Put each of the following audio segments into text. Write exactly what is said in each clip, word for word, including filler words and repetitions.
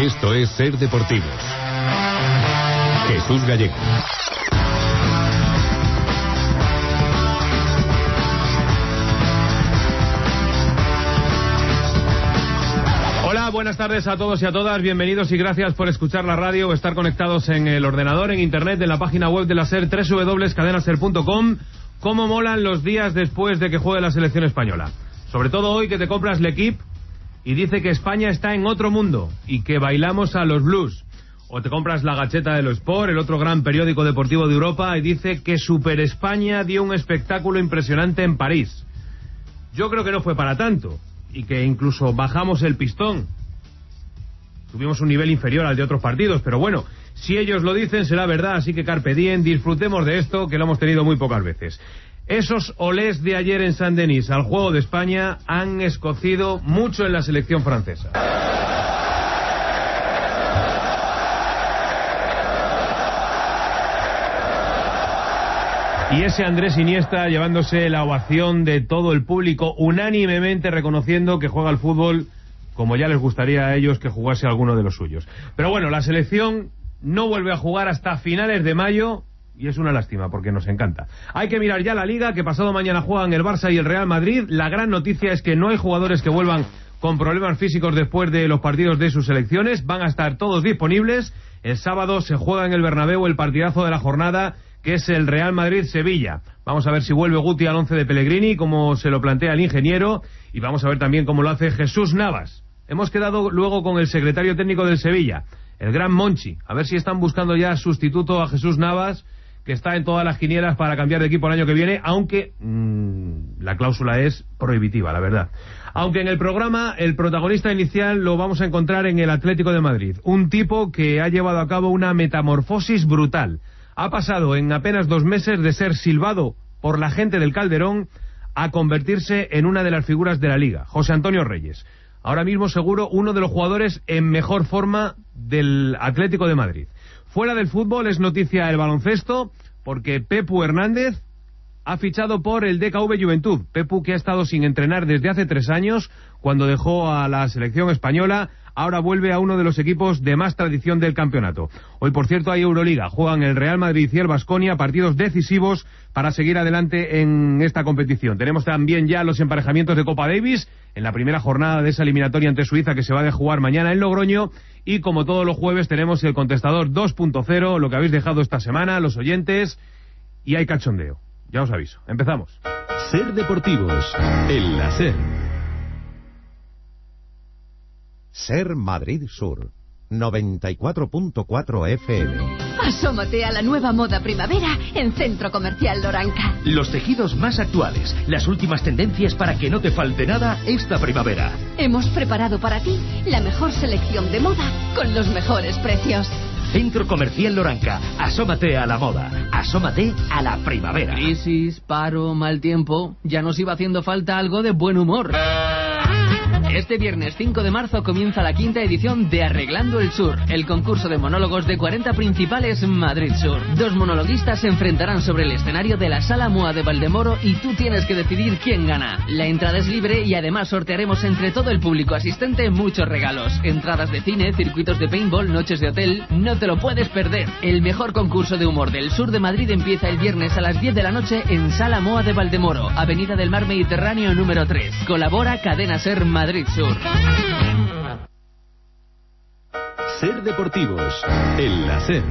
Esto es Ser Deportivos. Jesús Gallego. Hola, buenas tardes a todos y a todas, bienvenidos y gracias por escuchar la radio o estar conectados en el ordenador, en internet, en la página web de la SER, doble u doble u doble u punto cadena ser punto com. Cómo molan los días después de que juegue la selección española. Sobre todo hoy que te compras L'Equipe y dice que España está en otro mundo y que bailamos a los blues. O te compras La Gacheta de lo Sport, el otro gran periódico deportivo de Europa, y dice que Super España dio un espectáculo impresionante en París. Yo creo que no fue para tanto y que incluso bajamos el pistón. Tuvimos un nivel inferior al de otros partidos, pero bueno, si ellos lo dicen será verdad, así que carpe diem, disfrutemos de esto que lo hemos tenido muy pocas veces. Esos olés de ayer en Saint-Denis al juego de España han escocido mucho en la selección francesa. Y ese Andrés Iniesta llevándose la ovación de todo el público, unánimemente reconociendo que juega al fútbol como ya les gustaría a ellos que jugase alguno de los suyos. Pero bueno, la selección no vuelve a jugar hasta finales de mayo y es una lástima porque nos encanta. Hay que mirar ya la Liga, que pasado mañana juegan el Barça y el Real Madrid. La gran noticia es que no hay jugadores que vuelvan con problemas físicos después de los partidos de sus selecciones. Van a estar todos disponibles. El sábado se juega en el Bernabéu el partidazo de la jornada, que es el Real Madrid-Sevilla. Vamos a ver si vuelve Guti al once de Pellegrini, como se lo plantea el ingeniero, y vamos a ver también cómo lo hace Jesús Navas. Hemos quedado luego con el secretario técnico del Sevilla, el gran Monchi, a ver si están buscando ya sustituto a Jesús Navas, que está en todas las quinielas para cambiar de equipo el año que viene, aunque mmm, la cláusula es prohibitiva, la verdad. Aunque en el programa el protagonista inicial lo vamos a encontrar en el Atlético de Madrid, un tipo que ha llevado a cabo una metamorfosis brutal. Ha pasado en apenas dos meses de ser silbado por la gente del Calderón a convertirse en una de las figuras de la Liga, José Antonio Reyes. Ahora mismo seguro uno de los jugadores en mejor forma del Atlético de Madrid. Fuera del fútbol es noticia el baloncesto, porque Pepu Hernández ha fichado por el D K V Juventud. Pepu, que ha estado sin entrenar desde hace tres años, cuando dejó a la selección española, ahora vuelve a uno de los equipos de más tradición del campeonato. Hoy, por cierto, hay Euroliga. Juegan el Real Madrid y el Baskonia, partidos decisivos para seguir adelante en esta competición. Tenemos también ya los emparejamientos de Copa Davis en la primera jornada de esa eliminatoria ante Suiza que se va a jugar mañana en Logroño. Y como todos los jueves tenemos el contestador dos punto cero, lo que habéis dejado esta semana, los oyentes, y hay cachondeo. Ya os aviso. Empezamos. Ser Deportivos, en la SER. SER Madrid Sur, noventa y cuatro punto cuatro F M. Asómate a la nueva moda primavera en Centro Comercial Loranca. Los tejidos más actuales, las últimas tendencias para que no te falte nada esta primavera. Hemos preparado para ti la mejor selección de moda con los mejores precios. Centro Comercial Loranca, asómate a la moda, asómate a la primavera. Crisis, paro, mal tiempo, ya nos iba haciendo falta algo de buen humor. Este viernes cinco de marzo comienza la quinta edición de Arreglando el Sur, el concurso de monólogos de cuarenta principales Madrid Sur. Dos monologuistas se enfrentarán sobre el escenario de la Sala Moa de Valdemoro y tú tienes que decidir quién gana. La entrada es libre y además sortearemos entre todo el público asistente muchos regalos. Entradas de cine, circuitos de paintball, noches de hotel, no te lo puedes perder. El mejor concurso de humor del sur de Madrid empieza el viernes a las diez de la noche en Sala Moa de Valdemoro, Avenida del Mar Mediterráneo número tres. Colabora Cadena SER Madrid Sur. Ser Deportivos, en la SER.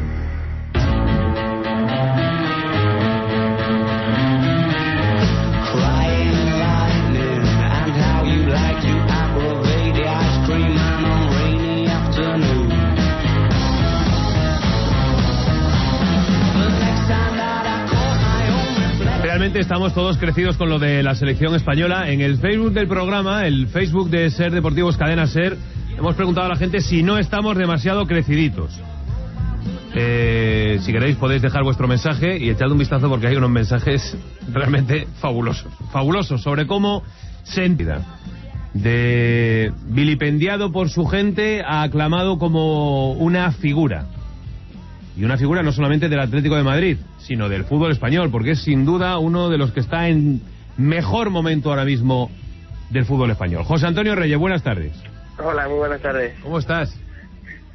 Realmente estamos todos crecidos con lo de la selección española. En el Facebook del programa, el Facebook de SER Deportivos Cadena SER, hemos preguntado a la gente si no estamos demasiado creciditos. Eh, si queréis podéis dejar vuestro mensaje y echad un vistazo porque hay unos mensajes realmente fabulosos. Fabulosos sobre cómo se entida. De vilipendiado por su gente a aclamado como una figura. Y una figura no solamente del Atlético de Madrid, sino del fútbol español, porque es sin duda uno de los que está en mejor momento ahora mismo del fútbol español. José Antonio Reyes, buenas tardes. Hola, muy buenas tardes. ¿Cómo estás?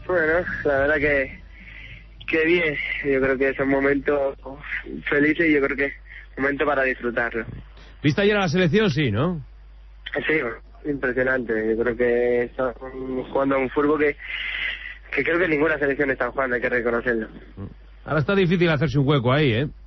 Bueno, la verdad que, que bien, yo creo que son momentos felices y yo creo que es momento para disfrutarlo. ¿Viste ayer a la selección? Sí, ¿no? Sí, impresionante, yo creo que están jugando a un fútbol que, que creo que ninguna selección está jugando, hay que reconocerlo. Ahora está difícil hacerse un hueco ahí, ¿eh?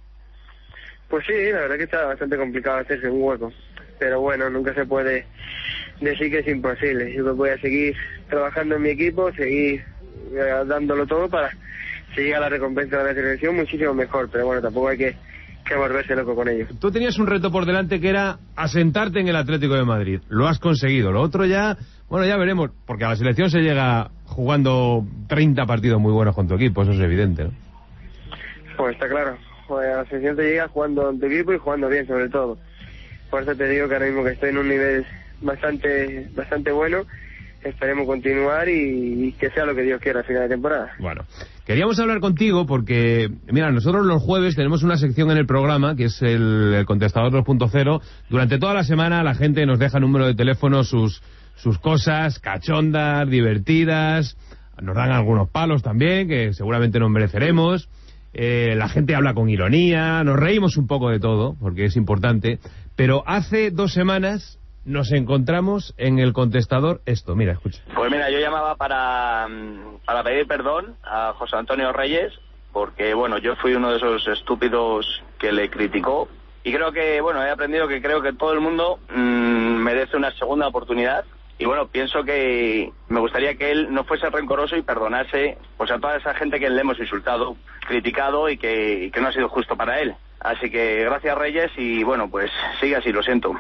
Pues sí, la verdad que está bastante complicado hacerse un hueco, pero bueno, nunca se puede decir que es imposible. Yo voy a seguir trabajando en mi equipo, seguir eh, dándolo todo para si llega la recompensa de la selección muchísimo mejor, pero bueno, tampoco hay que, que volverse loco con ello. Tú tenías un reto por delante que era asentarte en el Atlético de Madrid, lo has conseguido. Lo otro ya, bueno, ya veremos, porque a la selección se llega jugando treinta partidos muy buenos con tu equipo, eso es evidente, ¿no? Pues está claro, pues a la selección te llega jugando en tu equipo y jugando bien sobre todo. Por eso te digo que ahora mismo que estoy en un nivel bastante bastante bueno, esperemos continuar y, y que sea lo que Dios quiera a final de temporada. Bueno, queríamos hablar contigo porque, mira, nosotros los jueves tenemos una sección en el programa que es el, el Contestador dos punto cero. Durante toda la semana la gente nos deja número de teléfono, sus, sus cosas cachondas, divertidas, nos dan algunos palos también que seguramente nos mereceremos. Eh, la gente habla con ironía, nos reímos un poco de todo porque es importante, pero hace dos semanas nos encontramos en el contestador esto, mira, escucha. Pues mira, yo llamaba para, para pedir perdón a José Antonio Reyes, porque bueno, yo fui uno de esos estúpidos que le criticó, y creo que, bueno, he aprendido que creo que todo el mundo mmm, merece una segunda oportunidad, y bueno, pienso que me gustaría que él no fuese rencoroso y perdonase pues a toda esa gente que le hemos insultado, criticado y que, y que no ha sido justo para él. Así que gracias Reyes y bueno, pues sigue así, lo siento.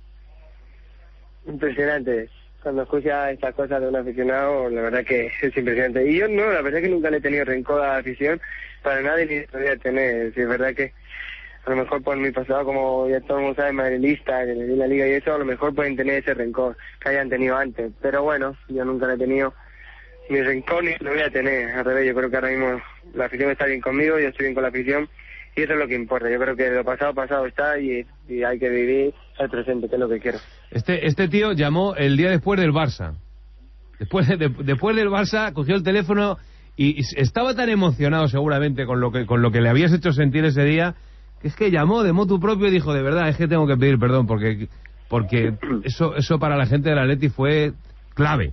Impresionante. Cuando escucha estas cosas de un aficionado, la verdad que es impresionante. Y yo no, la verdad que nunca le he tenido rencor a la afición, para nadie ni podría tener. Si es verdad que a lo mejor por mi pasado, como ya todo el mundo sabe, madrilista, que le di la liga y eso, a lo mejor pueden tener ese rencor que hayan tenido antes. Pero bueno, yo nunca le he tenido ni rencor ni lo voy a tener. Al revés, yo creo que ahora mismo la afición está bien conmigo, yo estoy bien con la afición. Y eso es lo que importa. Yo creo que lo pasado, pasado está y, y hay que vivir el presente, que es lo que quiero. Este este tío llamó el día después del Barça. Después de, después del Barça cogió el teléfono y, y estaba tan emocionado seguramente con lo que con lo que le habías hecho sentir ese día, que es que llamó de motu propio y dijo, de verdad, es que tengo que pedir perdón porque porque eso eso para la gente del Atleti fue clave.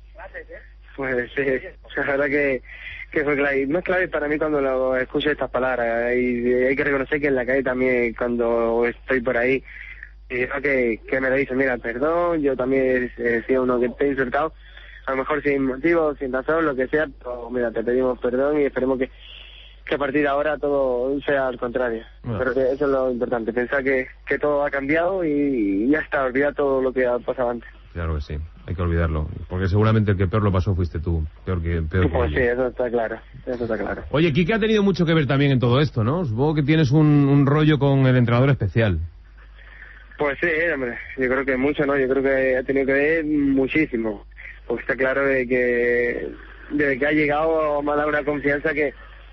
Pues sí, la verdad que que fue clave. Y más clave para mí cuando lo escucho estas palabras. Y hay que reconocer que en la calle también, cuando estoy por ahí, y que, que me lo dice, mira, perdón, yo también he sido uno que te he insultado, a lo mejor sin motivo, sin razón, lo que sea, pero mira, te pedimos perdón y esperemos que, que a partir de ahora todo sea al contrario. Bueno. Pero que eso es lo importante, pensar que, que todo ha cambiado y, y ya está, olvidar todo lo que ha pasado antes. Claro que sí, hay que olvidarlo, porque seguramente el que peor lo pasó fuiste tú, peor que peor Pues que sí, eso está claro, eso está claro. Oye, Quique ha tenido mucho que ver también en todo esto, ¿no? Supongo que tienes un, un rollo con el entrenador especial. Pues sí, hombre, yo creo que mucho, ¿no? Yo creo que ha tenido que ver muchísimo, porque está claro de que desde que ha llegado me ha dado una confianza que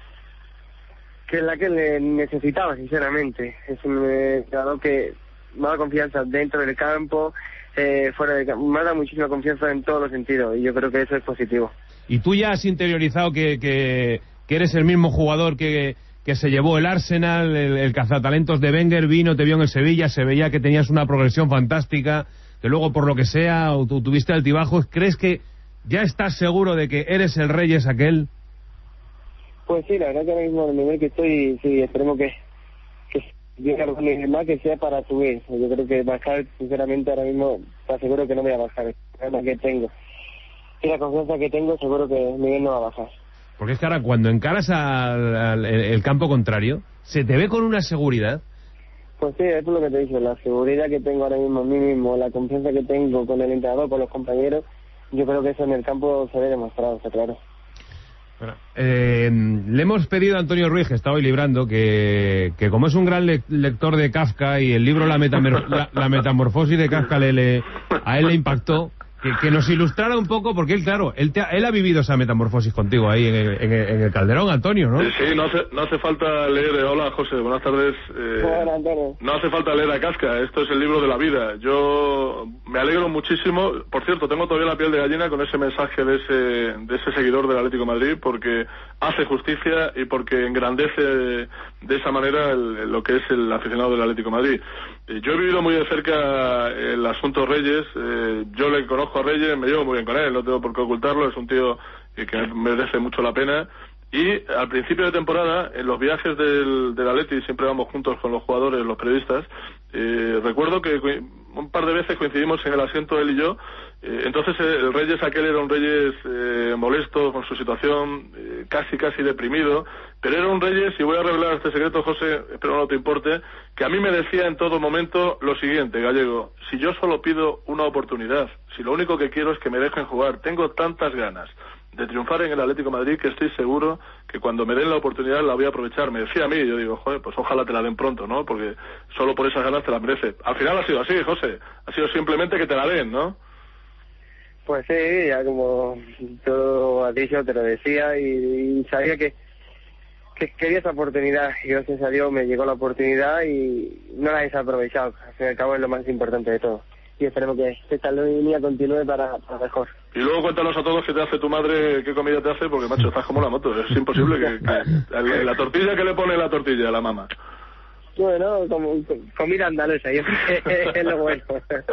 que es la que le necesitaba, sinceramente. Es un entrenador que me ha dado confianza dentro del campo, Eh, fuera de campo, me ha dado muchísima confianza en todos los sentidos y yo creo que eso es positivo. ¿Y tú ya has interiorizado que, que, que eres el mismo jugador que, que se llevó el Arsenal, el, el cazatalentos de Wenger, vino, te vio en el Sevilla, se veía que tenías una progresión fantástica, que luego por lo que sea o tú tuviste altibajos? ¿Crees que ya estás seguro de que eres el Reyes aquel? Pues sí, la verdad que ahora mismo en el nivel que estoy, sí, esperemos que yo quiero más que sea para subir. Yo creo que bajar, sinceramente, ahora mismo te aseguro que no voy a bajar. El problema que tengo y la confianza que tengo, seguro que el nivel no va a bajar. Porque es que ahora cuando encaras al, al el campo contrario, se te ve con una seguridad. Pues sí, eso es lo que te he dicho, la seguridad que tengo ahora mismo en mí mismo, la confianza que tengo con el entrenador, con los compañeros, yo creo que eso en el campo se ve demostrado, está claro. Bueno, eh, le hemos pedido a Antonio Ruiz, que está hoy librando, que, que como es un gran le lector de Kafka y el libro La, Metamer la, la Metamorfosis de Kafka le, le, a él le impactó, que, que nos ilustrara un poco, porque él, claro, él, te ha, él ha vivido esa metamorfosis contigo ahí en el, en el, en el Calderón, Antonio, ¿no? Sí, sí, no hace, no hace falta leer... Eh, hola, José, buenas tardes. Eh, Hola, Antonio. No hace falta leer a Kafka, esto es el libro de la vida. Yo me alegro muchísimo. Por cierto, tengo todavía la piel de gallina con ese mensaje de ese de ese seguidor del Atlético de Madrid, porque hace justicia y porque engrandece de esa manera el, lo que es el aficionado del Atlético de Madrid. Eh, yo he vivido muy de cerca el asunto Reyes. Eh, yo le conozco a Reyes, me llevo muy bien con él, no tengo por qué ocultarlo. Es un tío que, que merece mucho la pena. Y al principio de temporada, en los viajes del, del Atleti, siempre vamos juntos con los jugadores, los periodistas, eh, recuerdo que un par de veces coincidimos en el asiento él y yo. Eh, entonces eh, el Reyes aquel era un Reyes eh, molesto con su situación, eh, casi casi deprimido, pero era un Reyes, y voy a revelar este secreto, José, espero no te importe, que a mí me decía en todo momento lo siguiente: Gallego, si yo solo pido una oportunidad, si lo único que quiero es que me dejen jugar, tengo tantas ganas de triunfar en el Atlético de Madrid que estoy seguro que cuando me den la oportunidad la voy a aprovechar. Me decía a mí, yo digo, joder, pues ojalá te la den pronto, ¿no? Porque solo por esas ganas te la merece. Al final ha sido así, José, ha sido simplemente que te la den, ¿no? Pues sí, ya como tú has dicho, te lo decía, y, y sabía que, que quería esa oportunidad, y gracias a Dios me llegó la oportunidad y no la he desaprovechado. Al fin y al cabo es lo más importante de todo. Y esperemos que esta línea continúe para, para mejor. Y luego cuéntanos a todos qué te hace tu madre, qué comida te hace, porque, macho, estás como la moto. Es imposible que, que la tortilla, que le pone la tortilla a la mamá. Bueno, como comida andaluza, yo creo que es lo bueno.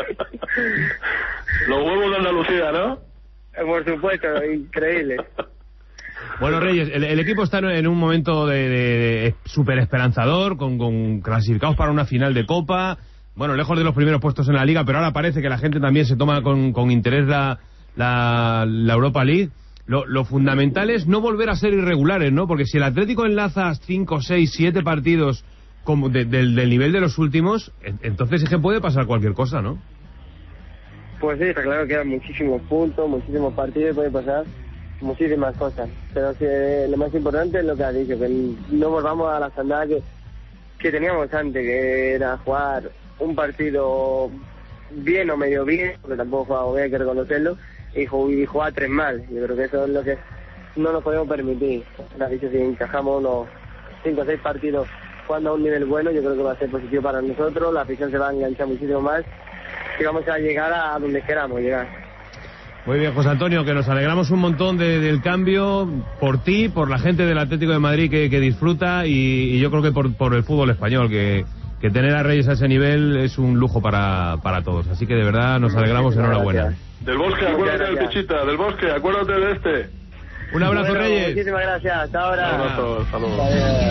Los huevos de Andalucía, ¿no? Por supuesto, increíble. Bueno, Reyes, el, el equipo está en un momento de, de, de súper esperanzador, con, con clasificados para una final de Copa. Bueno, lejos de los primeros puestos en la Liga, pero ahora parece que la gente también se toma con, con interés la, la, la Europa League. Lo, lo fundamental es no volver a ser irregulares, ¿no? Porque si el Atlético enlaza cinco, seis, siete partidos como de, de, del nivel de los últimos, entonces es que puede pasar cualquier cosa, ¿no? Pues sí, está claro que hay muchísimos puntos, muchísimos partidos, puede pasar muchísimas cosas. Pero que lo más importante es lo que has dicho, que no volvamos a la sandada que, que teníamos antes, que era jugar un partido bien o medio bien, porque tampoco jugaba bien, hay que reconocerlo, y, y jugar tres mal. Yo creo que eso es lo que no nos podemos permitir. Si encajamos unos cinco o seis partidos jugando a un nivel bueno, yo creo que va a ser positivo para nosotros, la afición se va a enganchar muchísimo más y vamos a llegar a donde queramos llegar. Muy bien, José Antonio, que nos alegramos un montón de, del cambio por ti, por la gente del Atlético de Madrid que, que disfruta, y, y yo creo que por, por el fútbol español, que, que tener a Reyes a ese nivel es un lujo para, para todos. Así que de verdad nos alegramos, enhorabuena. Del Bosque, acuérdate del Pichita, del Bosque, acuérdate de este. Un abrazo, bueno, Reyes. Muchísimas gracias, hasta ahora. Un abrazo, hasta luego.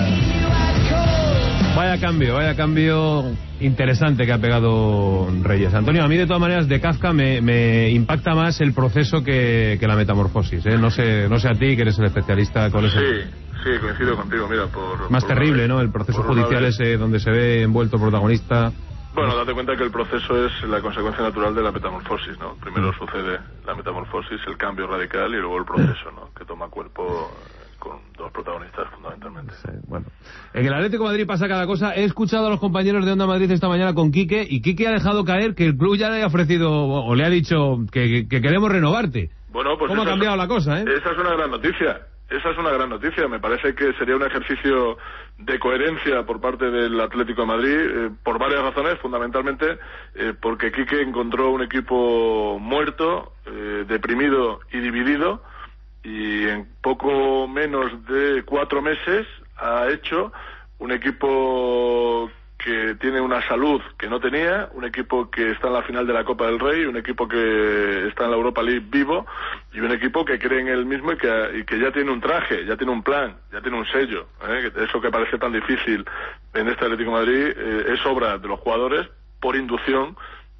Vaya cambio, vaya cambio interesante que ha pegado Reyes. Antonio, a mí de todas maneras de Kafka me, me impacta más el proceso que, que la metamorfosis, ¿eh? No sé, no sé a ti, que eres el especialista con eso. Sí, sí, coincido contigo, mira, por... Más por terrible, vez, ¿no? El proceso judicial vez. ese donde se ve envuelto el protagonista. Bueno, date cuenta que el proceso es la consecuencia natural de la metamorfosis, ¿no? Primero sucede la metamorfosis, el cambio radical, y luego el proceso, ¿no? Que toma cuerpo con dos protagonistas fundamentalmente. Sí, bueno. En el Atlético de Madrid pasa cada cosa. He escuchado a los compañeros de Onda Madrid esta mañana con Quique, y Quique ha dejado caer que el club ya le ha ofrecido o le ha dicho que, que queremos renovarte. Bueno, pues ¿Cómo ha cambiado es, la cosa, eh? Esa es una gran noticia. Esa es una gran noticia. Me parece que sería un ejercicio de coherencia por parte del Atlético de Madrid, eh, por varias razones, fundamentalmente eh, porque Quique encontró un equipo muerto, eh, deprimido y dividido, y en poco menos de cuatro meses ha hecho un equipo que tiene una salud que no tenía, un equipo que está en la final de la Copa del Rey, un equipo que está en la Europa League vivo, y un equipo que cree en él mismo y que, y que ya tiene un traje, ya tiene un plan, ya tiene un sello, ¿eh? Eso que parece tan difícil en este Atlético de Madrid eh, es obra de los jugadores por inducción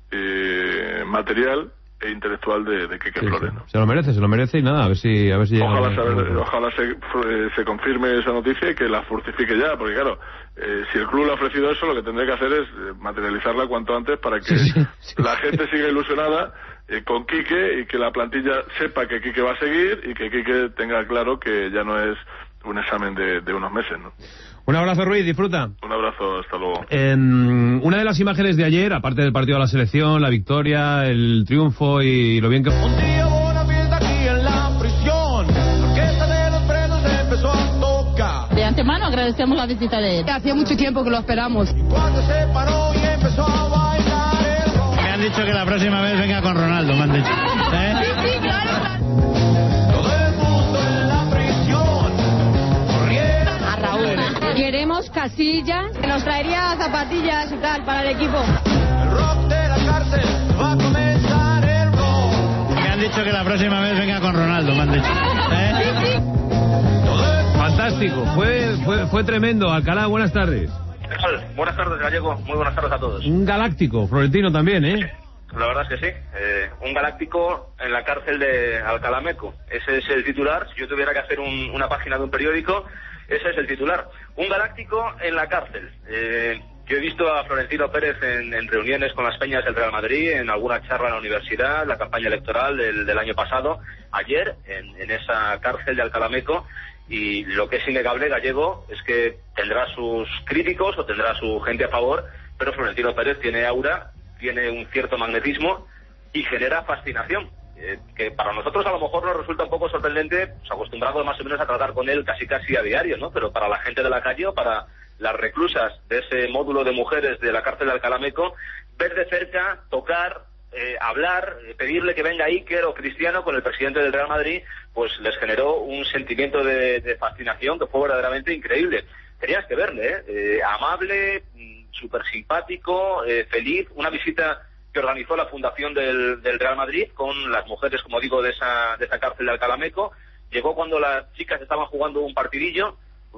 eh, material e intelectual de, de Quique sí, Flores, sí. ¿no? Se lo merece, se lo merece, y nada, a ver si, a ver si llega. Ojalá, saber, ojalá se, se confirme esa noticia y que la fructifique ya, porque claro, eh, si el club le ha ofrecido eso, lo que tendría que hacer es eh, materializarla cuanto antes para que sí, sí, sí. la gente siga ilusionada eh, con Quique, y que la plantilla sepa que Quique va a seguir, y que Quique tenga claro que ya no es un examen de, de unos meses, ¿no? Un abrazo, Ruiz, disfruta. Un abrazo, hasta luego. Eh, una de las imágenes de ayer, aparte del partido de la selección, la victoria, el triunfo y lo bien que... Un día hubo una fiesta aquí en la prisión, la orquesta de los presos empezó a tocar. De antemano agradecemos la visita de él. Hacía mucho tiempo que lo esperamos. Y cuando se paró y empezó a bailar el rock. Me han dicho que la próxima vez venga con Ronaldo, me han dicho. ¿Eh? Sí, sí, claro. Todo el mundo en la prisión. A Raúl. Queremos Casillas, que nos traería zapatillas y tal para el equipo. El rock de la cárcel va a comenzar el rock. Me han dicho que la próxima vez venga con Ronaldo, me han dicho. ¿Eh? Sí, sí. Fantástico, fue, fue, fue tremendo. Alcalá, buenas tardes. Buenas tardes, Gallego. Muy buenas tardes a todos. Un galáctico, Florentino también, ¿eh? La verdad es que sí. Eh, un galáctico en la cárcel de Alcalá Meco. Ese es el titular. Si yo tuviera que hacer un, una página de un periódico, ese es el titular. Un galáctico en la cárcel. Eh, yo he visto a Florentino Pérez en, en reuniones con las peñas del Real Madrid, en alguna charla en la universidad, la campaña electoral del, del año pasado, ayer, en, en esa cárcel de Alcalá Meco. Y lo que es innegable, Gallego, es que tendrá sus críticos o tendrá su gente a favor, pero Florentino Pérez tiene aura, tiene un cierto magnetismo y genera fascinación, eh, que para nosotros a lo mejor nos resulta un poco sorprendente, pues, acostumbrados más o menos a tratar con él casi casi a diario, ¿no? Pero para la gente de la calle o para las reclusas de ese módulo de mujeres de la cárcel de Alcalá Meco, ver de cerca, tocar, Eh, hablar, eh, pedirle que venga Iker o Cristiano con el presidente del Real Madrid, pues les generó un sentimiento de, de fascinación que fue verdaderamente increíble. Tenías que verle, ¿eh? Eh, amable, súper simpático, eh, feliz, una visita que organizó la fundación del, del Real Madrid con las mujeres, como digo, de esa, de esa cárcel de Alcalá Meco. Llegó cuando las chicas estaban jugando un partidillo,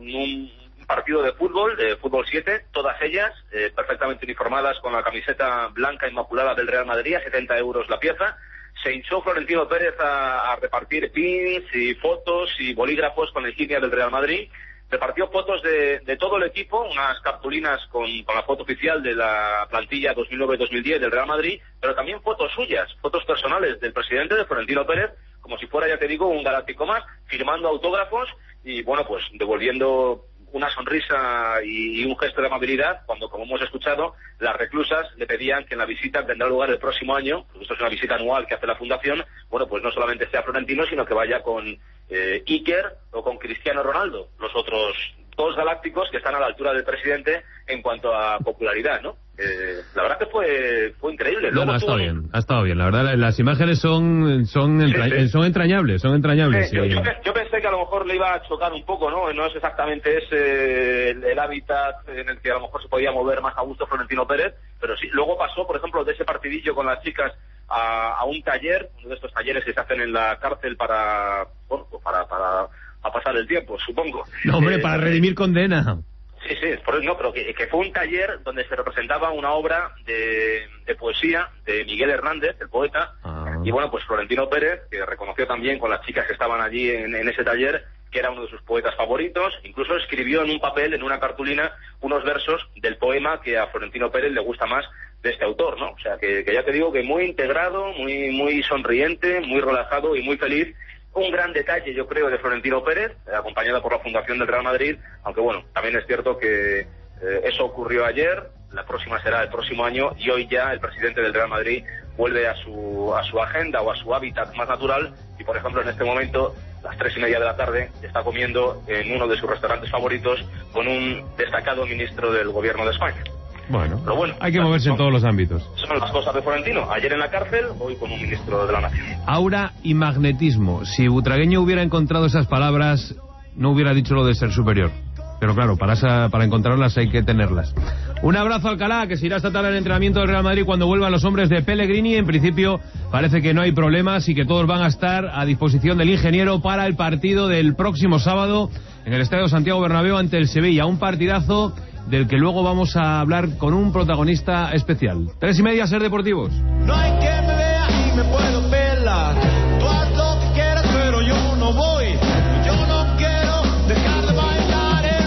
un partido de fútbol, de fútbol siete, todas ellas eh, perfectamente uniformadas con la camiseta blanca inmaculada del Real Madrid, a setenta euros la pieza. Se hinchó Florentino Pérez a, a repartir pins y fotos y bolígrafos con la insignia del Real Madrid. Repartió fotos de, de todo el equipo, unas cartulinas con, con la foto oficial de la plantilla dos mil nueve dos mil diez del Real Madrid, pero también fotos suyas, fotos personales del presidente, de Florentino Pérez, como si fuera, ya te digo, un galáctico más, firmando autógrafos y, bueno, pues devolviendo una sonrisa y, y un gesto de amabilidad cuando, como hemos escuchado, las reclusas le pedían que en la visita que tendrá lugar el próximo año, porque esto es una visita anual que hace la Fundación, bueno, pues no solamente sea Florentino, sino que vaya con eh, Iker o con Cristiano Ronaldo, los otros dos galácticos que están a la altura del presidente en cuanto a popularidad, ¿no? Eh, la verdad que fue fue increíble. No, no, ha estado tuvo... bien, ha estado bien. La verdad, las imágenes son son, entra... sí, sí. son entrañables, son entrañables. Sí, sí. Yo, yo pensé que a lo mejor le iba a chocar un poco, ¿no? No es exactamente ese el, el hábitat en el que a lo mejor se podía mover más a gusto Florentino Pérez, pero sí. Luego pasó, por ejemplo, de ese partidillo con las chicas a, a un taller, uno de estos talleres que se hacen en la cárcel para, bueno, para, para, para pasar el tiempo, supongo. No, hombre, eh, para redimir condena. Sí, sí, por eso no, pero que, que fue un taller donde se representaba una obra de, de poesía de Miguel Hernández, el poeta, ah. Y bueno, pues Florentino Pérez, que reconoció también con las chicas que estaban allí en, en ese taller, que era uno de sus poetas favoritos, incluso escribió en un papel, en una cartulina, unos versos del poema que a Florentino Pérez le gusta más de este autor, ¿no? O sea, que, que ya te digo que muy integrado, muy, muy sonriente, muy relajado y muy feliz. Un gran detalle, yo creo, de Florentino Pérez, eh, acompañado por la Fundación del Real Madrid, aunque bueno, también es cierto que eh, eso ocurrió ayer, la próxima será el próximo año, y hoy ya el presidente del Real Madrid vuelve a su a su agenda o a su hábitat más natural, y por ejemplo en este momento, las tres y media de la tarde, está comiendo en uno de sus restaurantes favoritos con un destacado ministro del Gobierno de España. Bueno, Pero bueno, hay que moverse son, en todos los ámbitos. Son las cosas de Florentino. Ayer en la cárcel, hoy con un ministro de la Nación. Aura y magnetismo. Si Butragueño hubiera encontrado esas palabras, no hubiera dicho lo de ser superior. Pero claro, para esa, para encontrarlas hay que tenerlas. Un abrazo a Alcalá, que se irá esta tarde al entrenamiento del Real Madrid cuando vuelvan los hombres de Pellegrini. En principio parece que no hay problemas y que todos van a estar a disposición del ingeniero para el partido del próximo sábado en el Estadio Santiago Bernabéu ante el Sevilla. Un partidazo del que luego vamos a hablar con un protagonista especial. Tres y media, Ser Deportivos. No hay quien me vea y me puedo pelar. Tú haz lo que quieras, pero yo no voy. Yo no quiero dejar de bailar el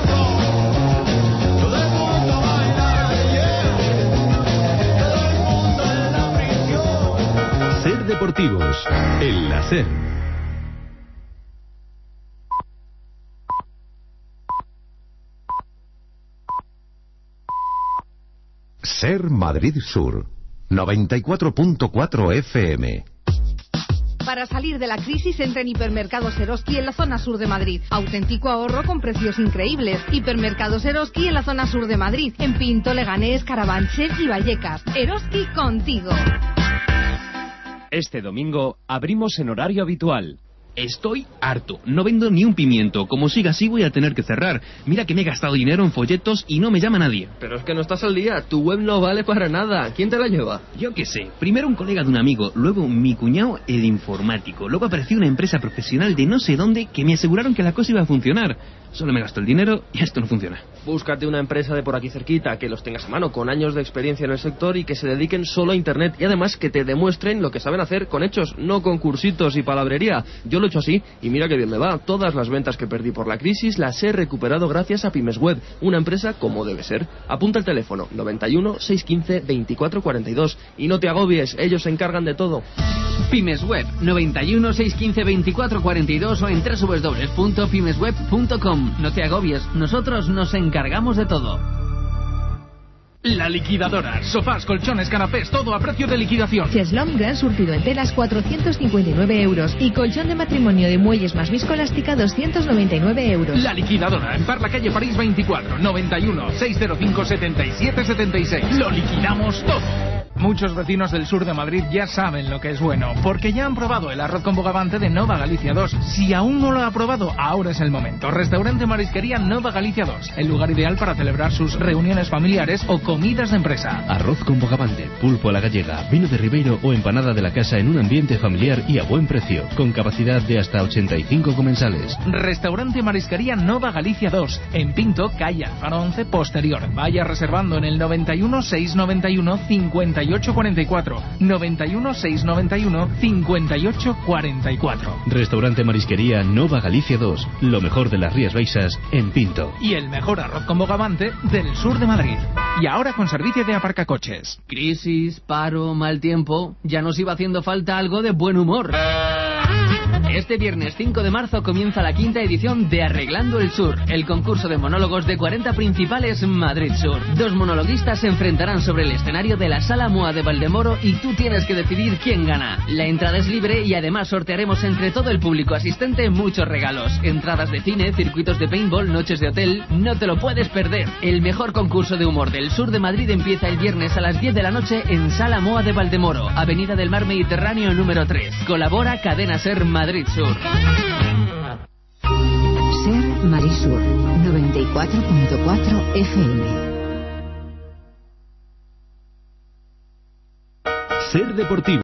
rock. Todo el mundo baila, yeah. Todo el mundo en la prisión. Ser Deportivos, en la Ser. Ser Madrid Sur, noventa y cuatro punto cuatro F M. Para salir de la crisis, entra en Hipermercados Eroski en la zona sur de Madrid. Auténtico ahorro con precios increíbles. Hipermercados Eroski en la zona sur de Madrid. En Pinto, Leganés, Carabanchel y Vallecas. Eroski contigo. Este domingo abrimos en horario habitual. Estoy harto, no vendo ni un pimiento. Como siga así voy a tener que cerrar. Mira que me he gastado dinero en folletos y no me llama nadie. Pero es que no estás al día, tu web no vale para nada. ¿Quién te la lleva? Yo qué sé, primero un colega de un amigo, luego mi cuñado el informático. Luego apareció una empresa profesional de no sé dónde que me aseguraron que la cosa iba a funcionar. Solo me gasto el dinero y esto no funciona. Búscate una empresa de por aquí cerquita, que los tengas a mano, con años de experiencia en el sector y que se dediquen solo a internet. Y además que te demuestren lo que saben hacer con hechos, no con cursitos y palabrería. Yo lo he hecho así y mira que bien me va. Todas las ventas que perdí por la crisis las he recuperado gracias a PymesWeb, una empresa como debe ser. Apunta el teléfono noventa y uno, seiscientos quince, veinticuatro cuarenta y dos y no te agobies, ellos se encargan de todo. PymesWeb noventa y uno, seiscientos quince, veinticuatro cuarenta y dos o en doble u doble u doble u punto pymesweb punto com. No te agobies, nosotros nos encargamos de todo. La liquidadora. Sofás, colchones, canapés, todo a precio de liquidación. Cheslom gran surtido en telas cuatrocientos cincuenta y nueve euros y colchón de matrimonio de muelles más viscoelástica doscientos noventa y nueve euros. La liquidadora en Parla Calle París veinticuatro, noventa y uno, seiscientos cinco, setenta y siete, setenta y seis. Lo liquidamos todo. Muchos vecinos del sur de Madrid ya saben lo que es bueno, porque ya han probado el arroz con bogavante de Nova Galicia dos. Si aún no lo ha probado, ahora es el momento. Restaurante Marisquería Nova Galicia dos, el lugar ideal para celebrar sus reuniones familiares o comidas de empresa. Arroz con bogavante, pulpo a la gallega, vino de Ribeiro o empanada de la casa en un ambiente familiar y a buen precio, con capacidad de hasta ochenta y cinco comensales. Restaurante Marisquería Nova Galicia dos, en Pinto, calle Alfaro once, posterior. Vaya reservando en el noventa y uno, seiscientos noventa y uno, cincuenta y ocho cuarenta y cuatro, noventa y uno, seiscientos noventa y uno, cincuenta y ocho cuarenta y cuatro. Restaurante Marisquería Nova Galicia dos, lo mejor de las Rías Baixas en Pinto. Y el mejor arroz con bogavante del sur de Madrid. Y ahora con servicio de aparcacoches. Crisis, paro, mal tiempo. Ya nos iba haciendo falta algo de buen humor. Este viernes cinco de marzo comienza la quinta edición de Arreglando el Sur, el concurso de monólogos de cuarenta principales Madrid Sur. Dos monologuistas se enfrentarán sobre el escenario de la Sala Moa de Valdemoro y tú tienes que decidir quién gana. La entrada es libre y además sortearemos entre todo el público asistente muchos regalos. Entradas de cine, circuitos de paintball, noches de hotel. No te lo puedes perder. El mejor concurso de humor del sur de Madrid empieza el viernes a las diez de la noche en Sala Moa de Valdemoro, Avenida del Mar Mediterráneo número tres. Colabora Cadena Ser Madrid Sur. Ser Marisur noventa y cuatro punto cuatro F M. Ser Deportivo.